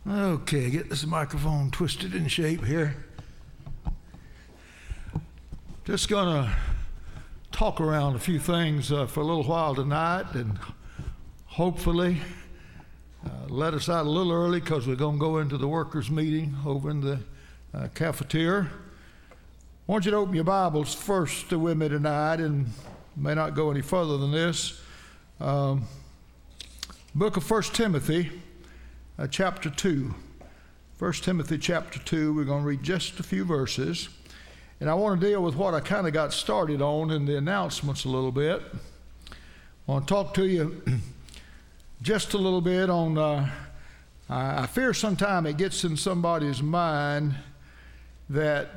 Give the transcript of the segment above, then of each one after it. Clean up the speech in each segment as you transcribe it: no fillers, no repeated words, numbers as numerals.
Okay, get this microphone twisted in shape here. Just going to talk around a few things for a little while tonight, and hopefully let us out a little early because we're going to go into the workers' meeting over in the cafeteria. I want you to open your Bibles first with me tonight, and may not go any further than this. Book of 1 Timothy, chapter 2. 1 Timothy chapter 2, we're going to read just a few verses. And I want to deal with what I kind of got started on in the announcements a little bit. I want to talk to you just a little bit on, I fear sometime it gets in somebody's mind that,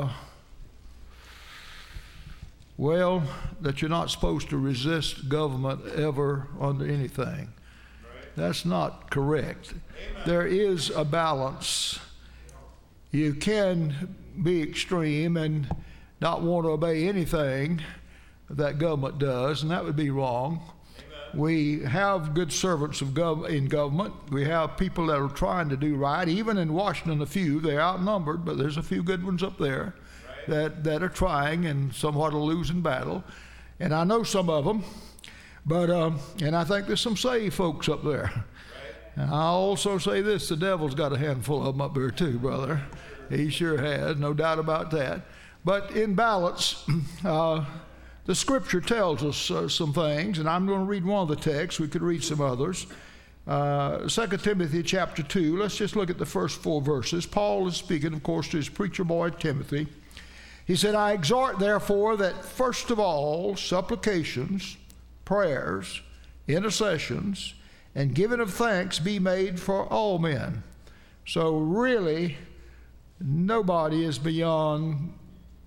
that you're not supposed to resist government ever under anything. That's not correct. Amen. There is a balance. You can be extreme and not want to obey anything that government does, and that would be wrong. Amen. We have good servants of in government. We have people that are trying to do right. Even in Washington, a few. They're outnumbered, but there's a few good ones up there that are trying and somewhat a losing battle. And I know some of them. But, and I think there's some saved folks up there. Right. And I'll also say this, the devil's got a handful of them up there too, brother. He sure has, no doubt about that. But in balance, the scripture tells us some things, and I'm going to read one of the texts. We could read some others. 2 Timothy chapter 2, let's just look at the first 4 verses. Paul is speaking, of course, to his preacher boy Timothy. He said, I exhort, therefore, that first of all, supplications, prayers, intercessions, and giving of thanks be made for all men. So really, nobody is beyond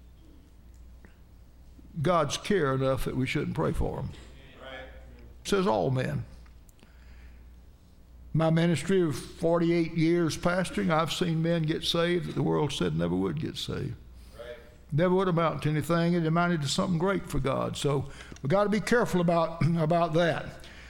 God's care enough that we shouldn't pray for them. Right. It says all men. My ministry of 48 years pastoring, I've seen men get saved that the world said never would get saved. Never would amount to anything. It amounted to something great for God. So we've got to be careful about that.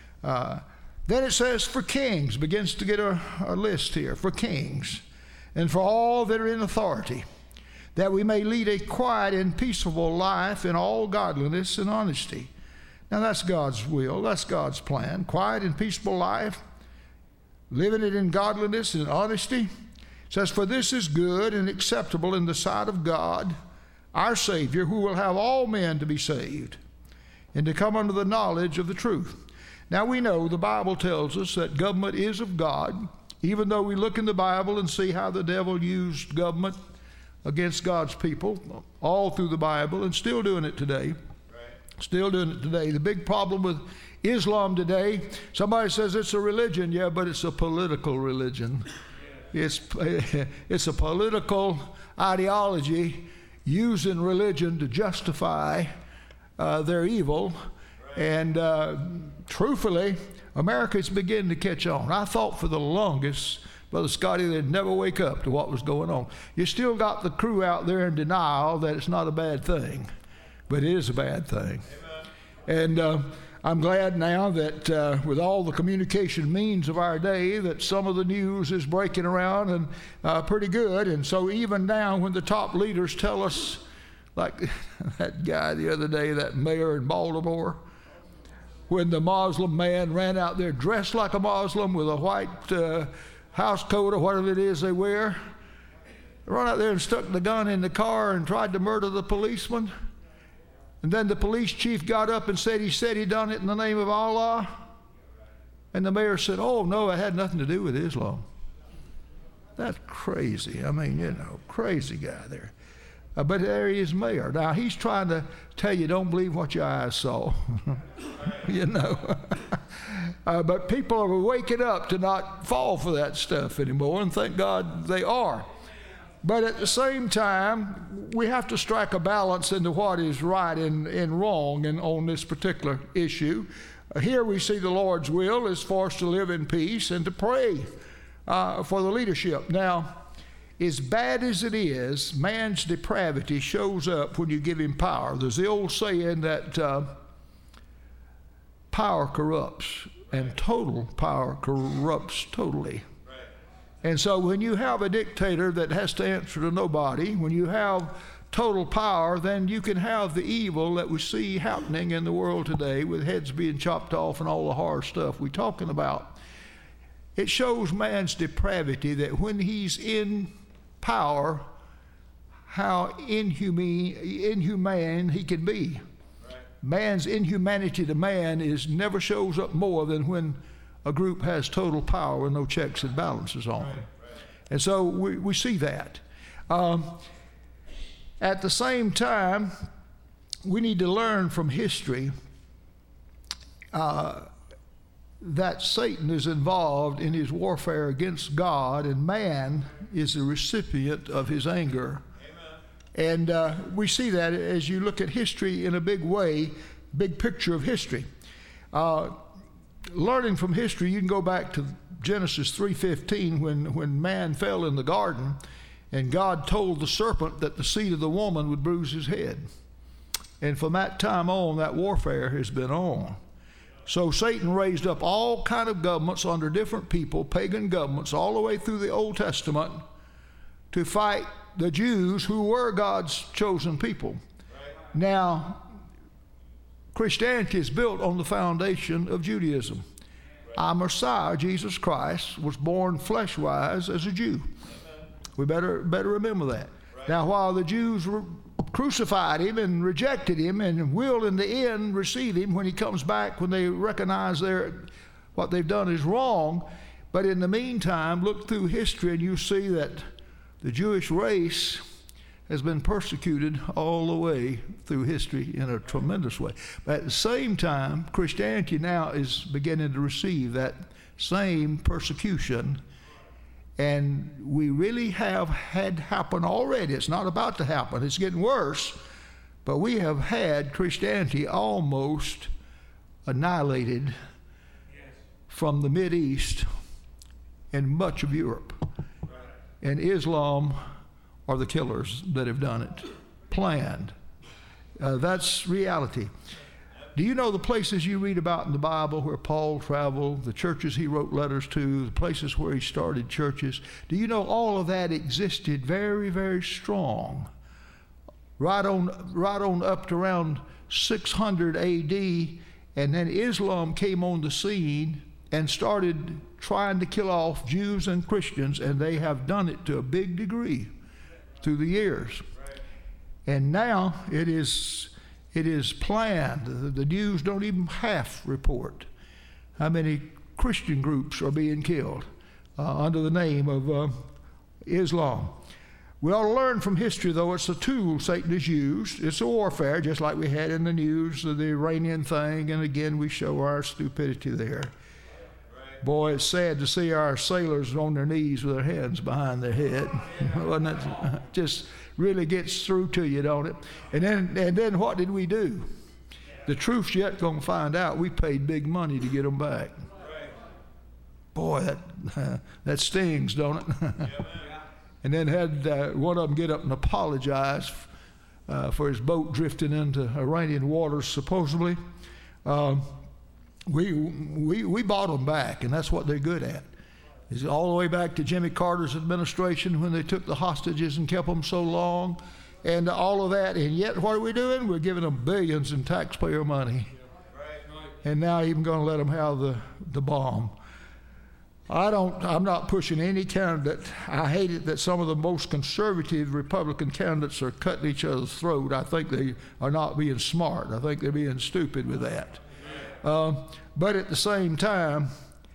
Then it says for kings, begins to get a list here, for kings, and for all that are in authority, that we may lead a quiet and peaceable life in all godliness and honesty. Now that's God's will, that's God's plan. Quiet and peaceable life, living it in godliness and honesty. It says, for this is good and acceptable in the sight of God, our Savior, who will have all men to be saved and to come under the knowledge of the truth. Now we know the Bible tells us that government is of God, even though we look in the Bible and see how the devil used government against God's people all through the Bible, and still doing it today. Right. Still doing it today. The big problem with Islam today, somebody says it's a religion, yeah, but it's a political religion. It's a political ideology using religion to justify their evil. Right. And truthfully, America's beginning to catch on. I thought for the longest, Brother Scotty, they'd never wake up to what was going on. You still got the crew out there in denial that it's not a bad thing, but it is a bad thing. Amen. And I'm glad now that with all the communication means of our day that some of the news is breaking around and pretty good. And so even now when the top leaders tell us, like that guy the other day, that mayor in Baltimore, when the Muslim man ran out there dressed like a Muslim with a white house coat or whatever it is they wear, run out there and stuck the gun in the car and tried to murder the policeman. And then the police chief got up and said he done it in the name of Allah. And the mayor said, oh, no, it had nothing to do with Islam. That's crazy. I mean, crazy guy there. But there he is, mayor. Now, he's trying to tell you, don't believe what your eyes saw. But people are waking up to not fall for that stuff anymore, and thank God they are. But at the same time, we have to strike a balance into what is right and wrong on this particular issue. Here we see the Lord's will is for us to live in peace and to pray for the leadership. Now, as bad as it is, man's depravity shows up when you give him power. There's the old saying that power corrupts, and total power corrupts totally. And so when you have a dictator that has to answer to nobody, when you have total power, then you can have the evil that we see happening in the world today with heads being chopped off and all the horror stuff we're talking about. It shows man's depravity, that when he's in power, how inhumane he can be. Right. Man's inhumanity to man never shows up more than when a group has total power and no checks and balances on them. Right. And so we see that. At the same time, we need to learn from history that Satan is involved in his warfare against God, and man is the recipient of his anger. Amen. And we see that as you look at history in a big way, big picture of history. Learning from history, you can go back to Genesis 3:15 when man fell in the garden, and God told the serpent that the seed of the woman would bruise his head. And from that time on, that warfare has been on. So Satan raised up all kind of governments under different people, pagan governments, all the way through the Old Testament to fight the Jews who were God's chosen people. Right. Now, Christianity is built on the foundation of Judaism. Right. Our Messiah, Jesus Christ, was born flesh-wise as a Jew. We better remember that. Right. Now, while the Jews crucified him and rejected him and will in the end receive him when he comes back, when they recognize what they've done is wrong, but in the meantime, look through history and you see that the Jewish race has been persecuted all the way through history in a tremendous way. But at the same time, Christianity now is beginning to receive that same persecution. And we really have had happen already. It's not about to happen. It's getting worse. But we have had Christianity almost annihilated from the Mideast and much of Europe. And Islam are the killers that have done it. Planned. That's reality. Do you know the places you read about in the Bible where Paul traveled, the churches he wrote letters to, the places where he started churches? Do you know all of that existed very, very strong? Right on up to around 600 A.D., and then Islam came on the scene and started trying to kill off Jews and Christians, and they have done it to a big degree through the years. And now it is planned. The news don't even half report how many Christian groups are being killed under the name of Islam. We ought to learn from history, though. It's a tool Satan has used. It's a warfare, just like we had in the news, the Iranian thing, and again we show our stupidity there. Boy, it's sad to see our sailors on their knees with their hands behind their head. Wasn't it? Just really gets through to you, don't it? And then what did we do? The truth's yet going to find out. We paid big money to get them back. Boy, that stings, don't it? And then had one of them get up and apologize for his boat drifting into Iranian waters, supposedly. We bought them back, and that's what they're good at. It's all the way back to Jimmy Carter's administration when they took the hostages and kept them so long, and all of that. And yet, what are we doing? We're giving them billions in taxpayer money, and now even going to let them have the bomb. I'm not pushing any candidate. I hate it that some of the most conservative Republican candidates are cutting each other's throat. I think they are not being smart. I think they're being stupid with that. But at the same time,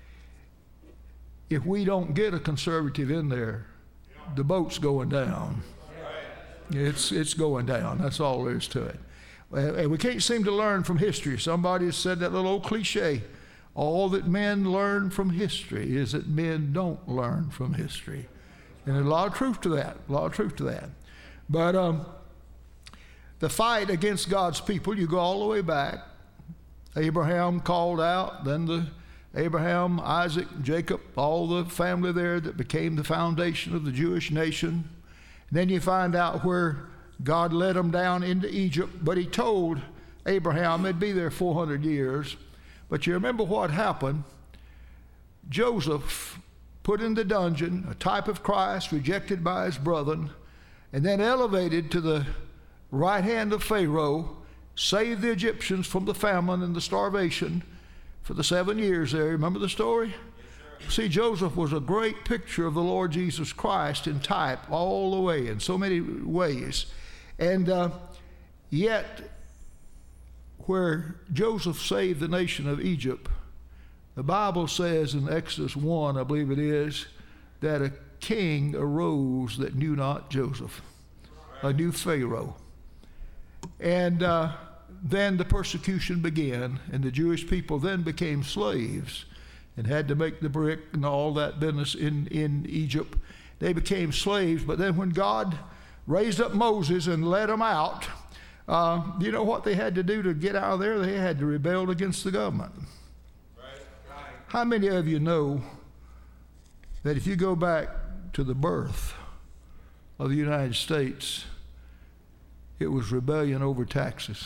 if we don't get a conservative in there, the boat's going down. It's going down. That's all there is to it. And we can't seem to learn from history. Somebody has said that little old cliche, all that men learn from history is that men don't learn from history. And there's a lot of truth to that. But the fight against God's people, you go all the way back. Abraham called out, then Abraham, Isaac, Jacob, all the family there that became the foundation of the Jewish nation. And then you find out where God led them down into Egypt, but he told Abraham they'd be there 400 years. But you remember what happened? Joseph put in the dungeon, a type of Christ, rejected by his brethren, and then elevated to the right hand of Pharaoh, saved the Egyptians from the famine and the starvation for the 7 years there. Remember the story? Yes, see, Joseph was a great picture of the Lord Jesus Christ in type all the way, in so many ways. And yet, where Joseph saved the nation of Egypt, the Bible says in Exodus 1, I believe it is, that a king arose that knew not Joseph, a new Pharaoh. And then the persecution began, and the Jewish people then became slaves and had to make the brick and all that business in Egypt. They became slaves, but then when God raised up Moses and led them out, you know what they had to do to get out of there? They had to rebel against the government. How many of you know that if you go back to the birth of the United States, it was rebellion over taxes?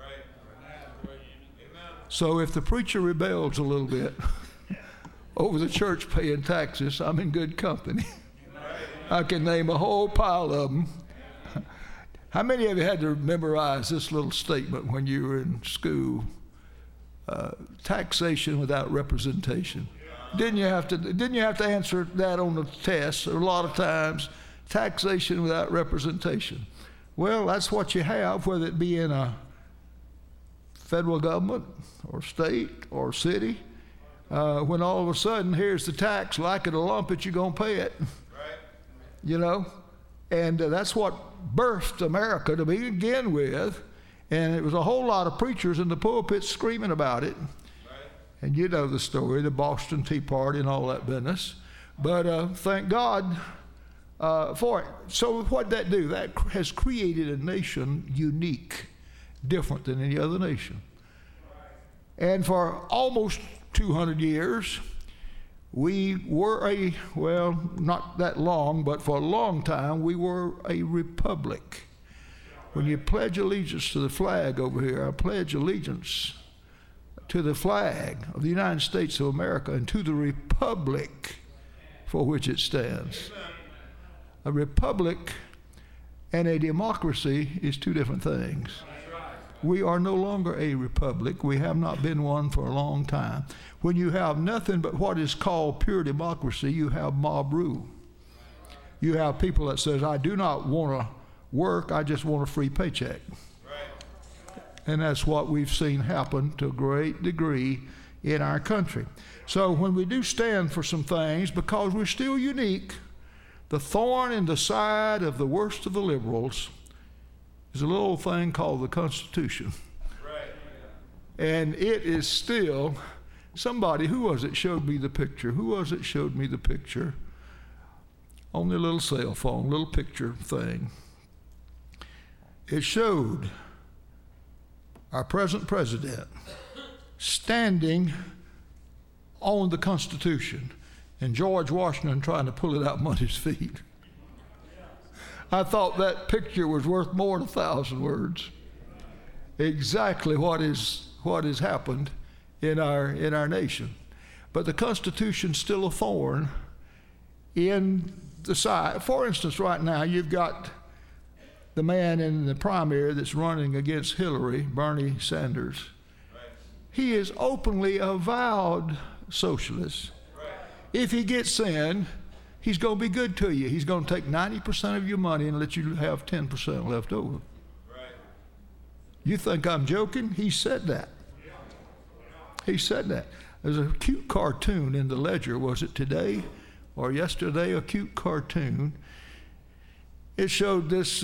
So if the preacher rebels a little bit over the church paying taxes, I'm in good company. I can name a whole pile of them. How many of you had to memorize this little statement when you were in school? Taxation without representation. Didn't you have to answer that on the test a lot of times? Taxation without representation. Well, that's what you have, whether it be in a federal government or state or city. When all of a sudden, here's the tax, like it or lump it, you're going to pay it. Right. You know? And that's what birthed America to begin with. And it was a whole lot of preachers in the pulpit screaming about it. Right. And you know the story, the Boston Tea Party and all that business. But thank God for it. So what did that do? That has created a nation unique, different than any other nation. And for almost 200 years, we were well, not that long, but for a long time, we were a republic. When you pledge allegiance to the flag over here, I pledge allegiance to the flag of the United States of America and to the republic for which it stands. A republic and a democracy is two different things. We are no longer a republic. We have not been one for a long time. When you have nothing but what is called pure democracy, you have mob rule. You have people that says, I do not want to work, I just want a free paycheck. Right. And that's what we've seen happen to a great degree in our country. So when we do stand for some things, because we're still unique, the thorn in the side of the worst of the liberals is a little thing called the Constitution. Right. And it is still, somebody, who was it showed me the picture? Who was it showed me the picture? On their little cell phone, little picture thing. It showed our present president standing on the Constitution and George Washington trying to pull it out from under his feet. I thought that picture was worth more than 1,000 words. Exactly what has happened in our nation. But the Constitution's still a thorn in the side. For instance, right now you've got the man in the primary that's running against Hillary, Bernie Sanders. Right. He is openly avowed socialist. Right. If he gets in, he's going to be good to you. He's going to take 90% of your money and let you have 10% left over. Right. You think I'm joking? He said that. He said that. There's a cute cartoon in the Ledger, was it today or yesterday, a cute cartoon. It showed this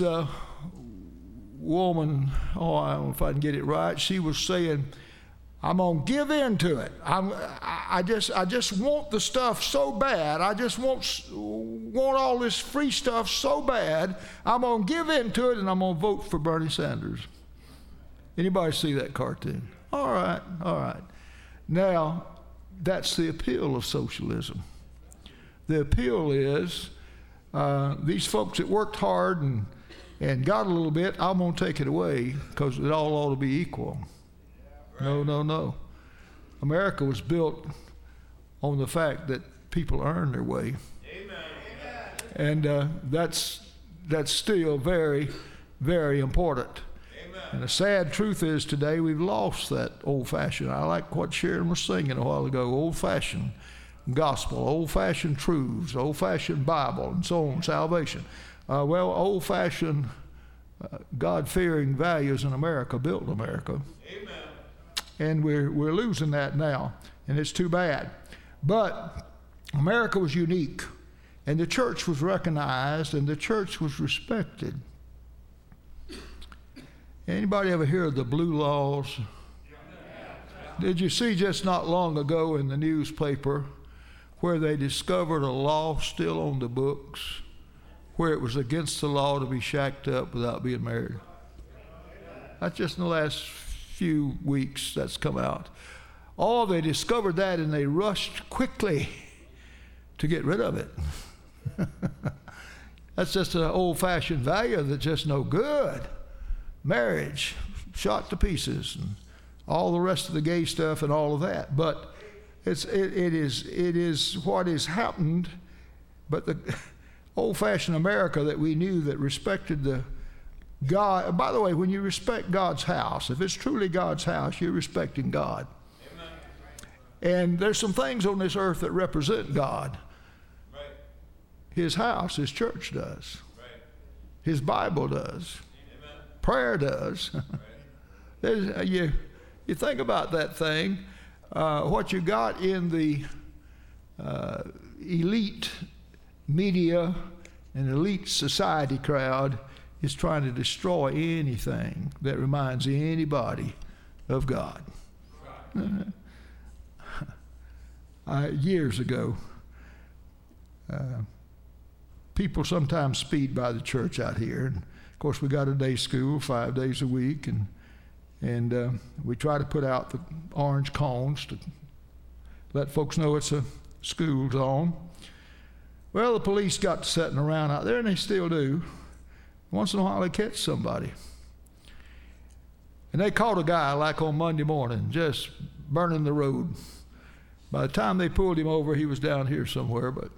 woman, I don't know if I can get it right, she was saying, I'm going to give in to it. I just want the stuff so bad. I just want all this free stuff so bad. I'm going to give in to it, and I'm going to vote for Bernie Sanders. Anybody see that cartoon? All right. Now, that's the appeal of socialism. The appeal is these folks that worked hard and got a little bit, I'm going to take it away because it all ought to be equal. No. America was built on the fact that people earn their way. Amen. And that's still very, very important. Amen. And the sad truth is today we've lost that old-fashioned. I like what Sharon was singing a while ago, old-fashioned gospel, old-fashioned truths, old-fashioned Bible, and so on, salvation. Old-fashioned God-fearing values in America built America. Amen. And we're losing that now, and it's too bad. But America was unique, and the church was recognized, and the church was respected. Anybody ever hear of the Blue Laws? Did you see just not long ago in the newspaper where they discovered a law still on the books where it was against the law to be shacked up without being married? That's just in the last few weeks that's come out. Oh, they discovered that and they rushed quickly to get rid of it. That's just an old-fashioned value that's just no good. Marriage shot to pieces and all the rest of the gay stuff and all of that. But it is what has happened. But the old-fashioned America that we knew that respected the God. By the way, when you respect God's house, if it's truly God's house, you're respecting God. Amen. And there's some things on this earth that represent God. Right. His house, his church does. Right. His Bible does. Amen. Prayer does. Right. You think about that thing. What you got in the elite media and elite society crowd is trying to destroy anything that reminds anybody of God. Years ago, people sometimes speed by the church out here. And of course, we got a day school 5 days a week, and we try to put out the orange cones to let folks know it's a school zone. Well, the police got to sitting around out there, and they still do. Once in a while, they catch somebody. And they caught a guy like on Monday morning, just burning the road. By the time they pulled him over, he was down here somewhere. But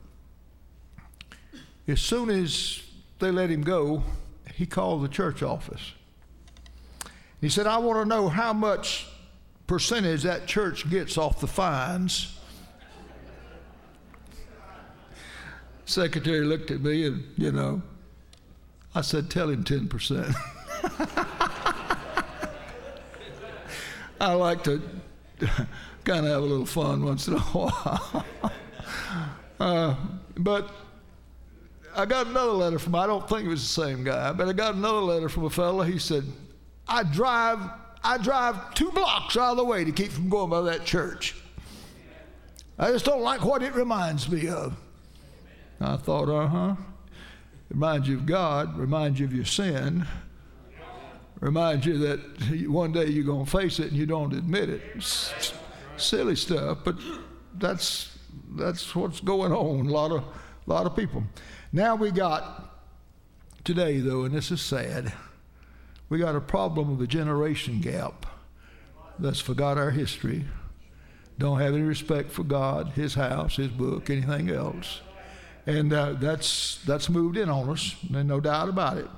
as soon as they let him go, he called the church office. He said, I want to know how much percentage that church gets off the fines. Secretary looked at me and, I said, tell him 10%. I like to kind of have a little fun once in a while. But I got another letter from, I don't think it was the same guy, but I got another letter from a fellow. He said, I drive 2 blocks out of the way to keep from going by that church. I just don't like what it reminds me of. I thought, reminds you of God, reminds you of your sin, reminds you that one day you're going to face it and you don't admit it. It's silly stuff, but that's what's going on. A lot of people. Now we got today, though, and this is sad, we got a problem of the generation gap that's forgot our history, don't have any respect for God, His house, His book, anything else. And that's moved in on us, and no doubt about it.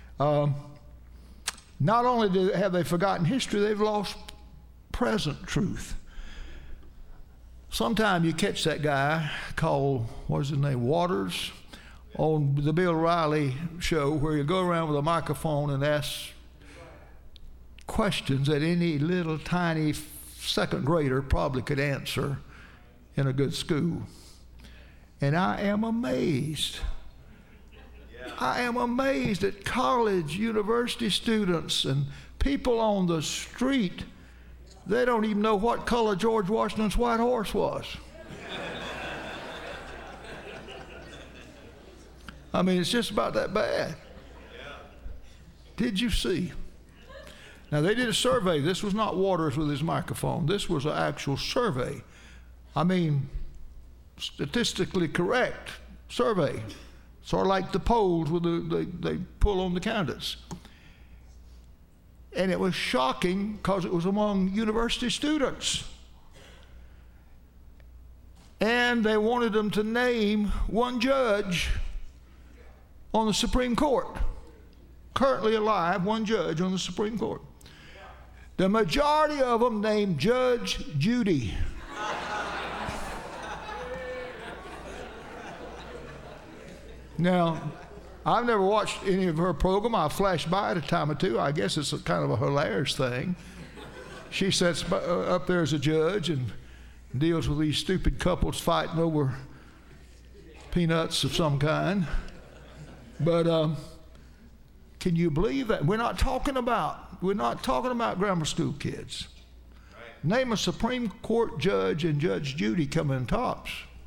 Not only have they forgotten history, they've lost present truth. Sometime you catch that guy called, what's his name, Waters, on the Bill Riley show, where you go around with a microphone and ask questions that any little tiny second grader probably could answer in a good school. And I am amazed. I am amazed at college, university students, and people on the street. They don't even know what color George Washington's white horse was. I mean, it's just about that bad. Did you see? Now, they did a survey. This was not Waters with his microphone. This was an actual survey. I mean, statistically correct survey. Sort of like the polls where they pull on the candidates. And it was shocking because it was among university students. And and they wanted them to name one judge on the Supreme Court. Currently alive, one judge on the Supreme Court. The majority of them named Judge Judy. Now, I've never watched any of her program. I flashed by it a time or two. I guess it's kind of a hilarious thing. She sits up there as a judge and deals with these stupid couples fighting over peanuts of some kind. But can you believe that? We're not talking about grammar school kids. Right. Name a Supreme Court judge and Judge Judy coming tops.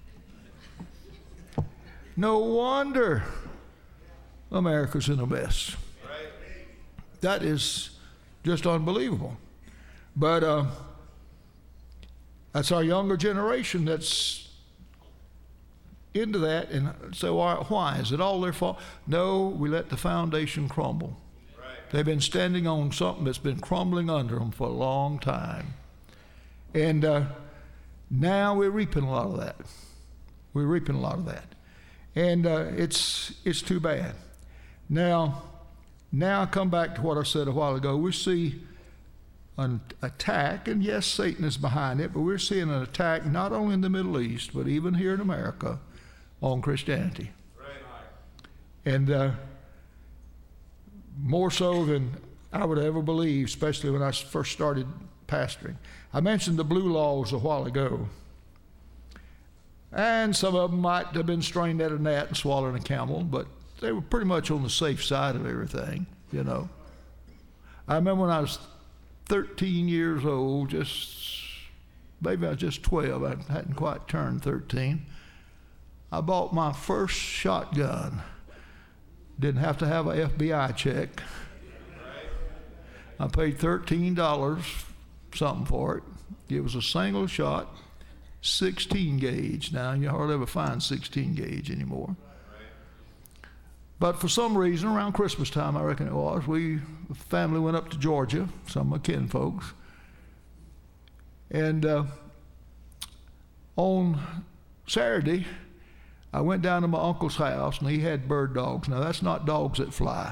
No wonder America's in a mess. Right. That is just unbelievable. But that's our younger generation that's into that. And so why? Is it all their fault? No, we let the foundation crumble. Right. They've been standing on something that's been crumbling under them for a long time. And now we're reaping a lot of that. We're reaping a lot of that. And it's too bad. Now I come back to what I said a while ago. We see an attack, and yes, Satan is behind it, but we're seeing an attack not only in the Middle East, but even here in America on Christianity. Right. And more so than I would ever believe, especially when I first started pastoring. I mentioned the blue laws a while ago. And some of them might have been strained at a gnat and swallowing a camel, but they were pretty much on the safe side of everything, you know. I remember when I was 13 years old, maybe I was just 12, I hadn't quite turned 13. I bought my first shotgun. Didn't have to have an FBI check. I paid $13 something for it. It was a single shot, 16 gauge. Now, you hardly ever find 16 gauge anymore. But for some reason, around Christmas time, I reckon it was, the family went up to Georgia, some of my kin folks. And on Saturday, I went down to my uncle's house, and he had bird dogs. Now, that's not dogs that fly.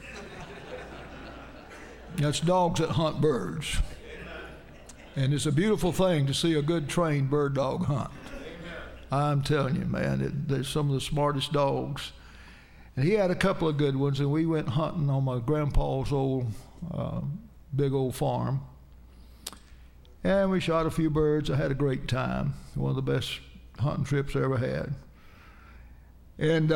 That's dogs that hunt birds. And it's a beautiful thing to see a good trained bird dog hunt. I'm telling you, man, they're some of the smartest dogs. And he had a couple of good ones, and we went hunting on my grandpa's old, big old farm. And we shot a few birds. I had a great time. One of the best hunting trips I ever had. And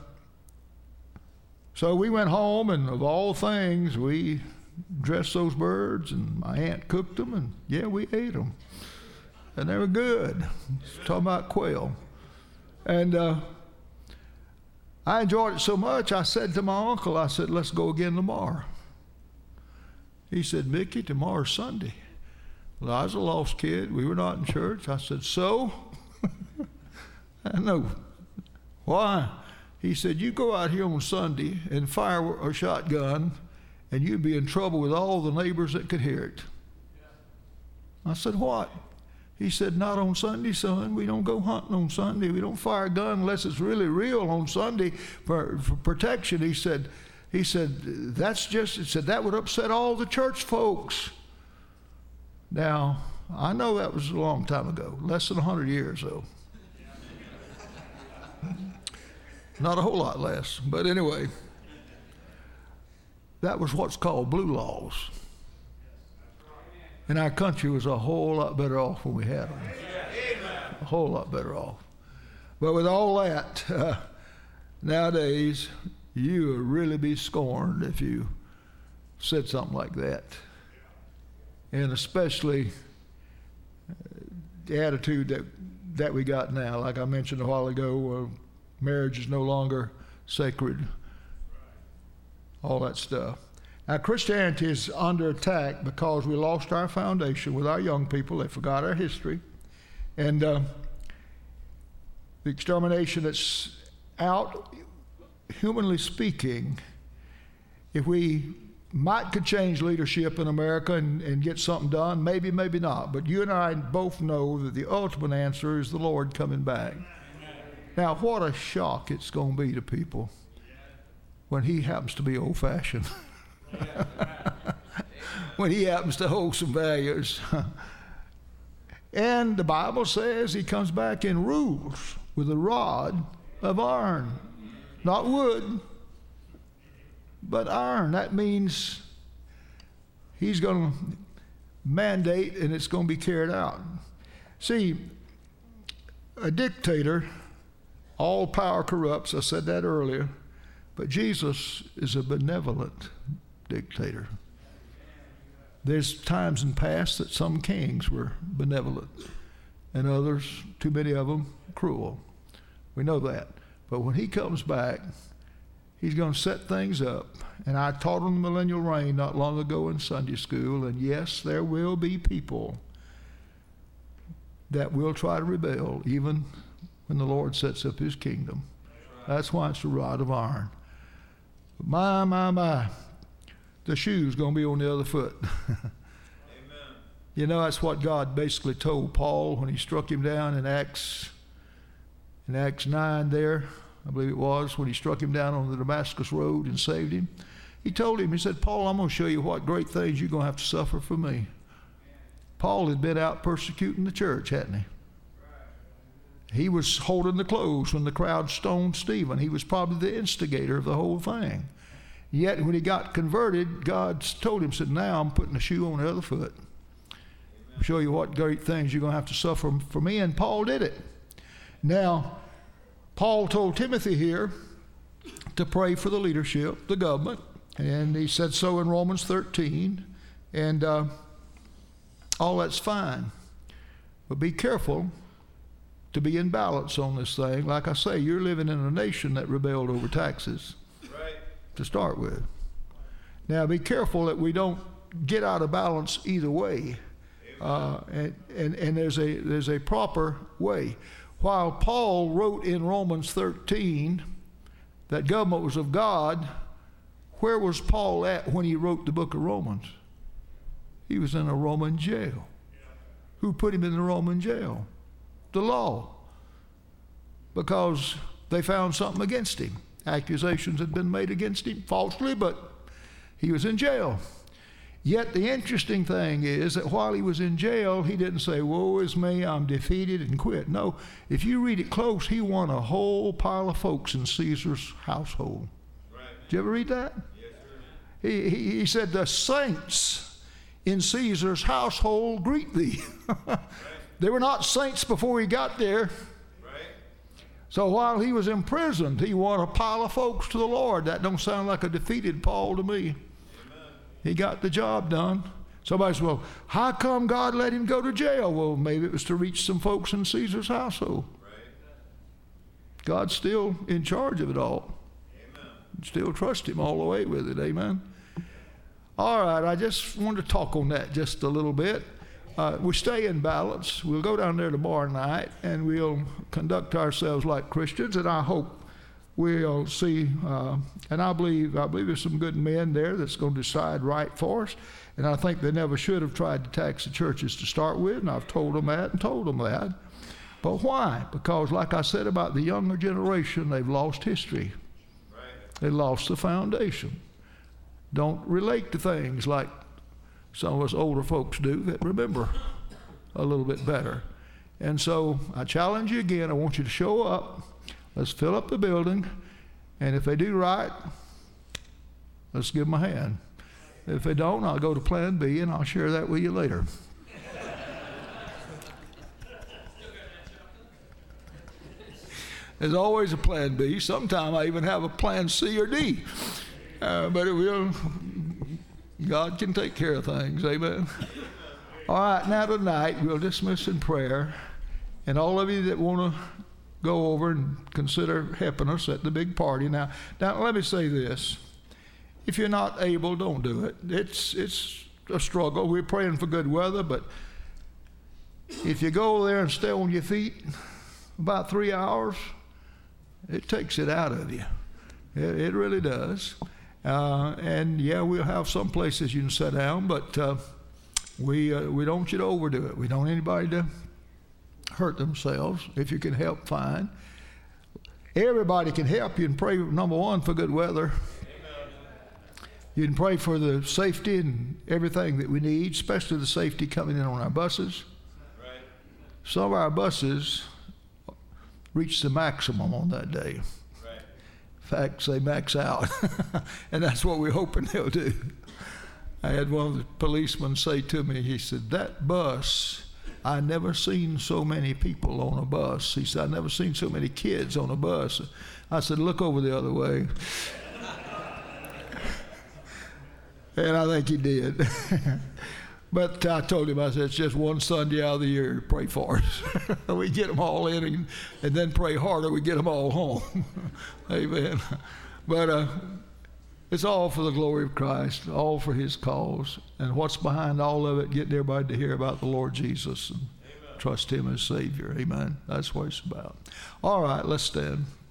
so we went home, and of all things, we dressed those birds, and my aunt cooked them, and yeah, we ate them. And they were good. Talking about quail. And I enjoyed it so much, I said to my uncle, I said, let's go again tomorrow. He said, Mickey, tomorrow's Sunday. Well, I was a lost kid. We were not in church. I said, so? I know. Why? He said, you go out here on Sunday and fire a shotgun, and you'd be in trouble with all the neighbors that could hear it. I said, what? He said, not on Sunday, son. We don't go hunting on Sunday. We don't fire a gun unless it's really real on Sunday for protection. He said, that would upset all the church folks. Now, I know that was a long time ago, less than 100 years though. Not a whole lot less, but anyway, that was what's called blue laws. And our country was a whole lot better off when we had them. A whole lot better off. But with all that, nowadays, you would really be scorned if you said something like that. And especially the attitude that we got now. Like I mentioned a while ago, marriage is no longer sacred. All that stuff. Now, Christianity is under attack because we lost our foundation with our young people. They forgot our history. And the extermination that's out, humanly speaking, if we might could change leadership in America and get something done. Maybe, maybe not. But you and I both know that the ultimate answer is the Lord coming back. Now, what a shock it's going to be to people when he happens to be old-fashioned. When he happens to hold some values. And the Bible says he comes back and rules with a rod of iron. Not wood, but iron. That means he's going to mandate and it's going to be carried out. See, a dictator, all power corrupts. I said that earlier. But Jesus is a benevolent dictator. There's times in past that some kings were benevolent and others, too many of them, cruel. We know that. But when he comes back, he's going to set things up. And I taught on the millennial reign not long ago in Sunday school, and yes, there will be people that will try to rebel even when the Lord sets up his kingdom. That's why it's a rod of iron. My, the shoe's going to be on the other foot. Amen. You know, that's what God basically told Paul when he struck him down in Acts 9 there, I believe it was, when he struck him down on the Damascus road and saved him. He told him, he said, Paul, I'm going to show you what great things you're going to have to suffer for me. Paul had been out persecuting the church, hadn't he? He was holding the clothes when the crowd stoned Stephen. He was probably the instigator of the whole thing. Yet when he got converted, God told him, said, now I'm putting the shoe on the other foot. I'll show you what great things you're going to have to suffer for me. And Paul did it. Now, Paul told Timothy here to pray for the leadership, the government. And he said so in Romans 13. And all that's fine. But be careful to be in balance on this thing. Like I say, you're living in a nation that rebelled over taxes to start with. Now be careful that we don't get out of balance either way. And there's a proper way. While Paul wrote in Romans 13 that government was of God, where was Paul at when he wrote the book of Romans? He was in a Roman jail. Who put him in the Roman jail? The law. Because they found something against him. Accusations had been made against him falsely, but he was in jail. Yet the interesting thing is that while he was in jail, he didn't say, woe is me, I'm defeated, and quit. No, if you read it close, he won a whole pile of folks in Caesar's household. Right. Did you ever read that? Yes, sir. He said, the saints in Caesar's household greet thee. Right. They were not saints before he got there. So while he was imprisoned, he won a pile of folks to the Lord. That don't sound like a defeated Paul to me. Amen. He got the job done. Somebody says, well, how come God let him go to jail? Well, maybe it was to reach some folks in Caesar's household. Right. God's still in charge of it all. Amen. Still trust him all the way with it. Amen. All right, I just wanted to talk on that just a little bit. We stay in balance. We'll go down there tomorrow night and we'll conduct ourselves like Christians, and I hope we'll see, and I believe there's some good men there that's going to decide right for us, and I think they never should have tried to tax the churches to start with, and I've told them that. But why? Because like I said about the younger generation, they've lost history. Right. They lost the foundation. Don't relate to things like some of us older folks do that remember a little bit better. And so I challenge you again. I want you to show up. Let's fill up the building. And if they do right, let's give them a hand. If they don't, I'll go to Plan B and I'll share that with you later. There's always a Plan B. Sometimes I even have a Plan C or D. But it will. God can take care of things. Amen. All right, now tonight we'll dismiss in prayer. And all of you that want to go over and consider helping us at the big party. Now let me say this. If you're not able, don't do it. It's a struggle. We're praying for good weather, but if you go there and stay on your feet about 3 hours, it takes it out of you. It really does. And yeah, we'll have some places you can sit down, but we don't want you to overdo it. We don't want anybody to hurt themselves. If you can help, fine. Everybody can help. You can pray, number one, for good weather. You can pray for the safety and everything that we need, especially the safety coming in on our buses. Right. Some of our buses reach the maximum on that day. Right. In fact, they max out. And that's what we're hoping they'll do. I had one of the policemen say to me, he said, that bus, I never seen so many people on a bus. He said, I never seen so many kids on a bus. I said, look over the other way. And I think he did. But I told him, I said, it's just one Sunday out of the year to pray for us. We get them all in and then pray harder, we get them all home. Amen. But it's all for the glory of Christ, all for his cause. And what's behind all of it, getting everybody to hear about the Lord Jesus and trust him as Savior. Amen. That's what it's about. All right, let's stand.